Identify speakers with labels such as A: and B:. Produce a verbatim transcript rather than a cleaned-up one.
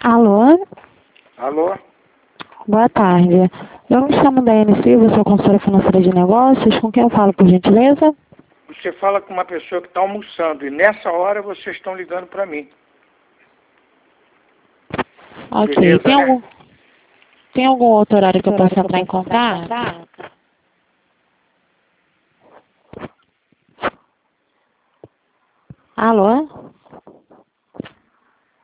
A: Alô?
B: Alô?
A: Boa tarde. Eu me chamo Daiane Silva, sou consultora financeira de negócios. Com quem eu falo, por gentileza?
B: Você fala com uma pessoa que está almoçando e nessa hora vocês estão ligando para mim.
A: Ok.
B: Beleza,
A: Tem
B: né?
A: algum, tem algum outro horário que eu possa entrar em contato? Alô?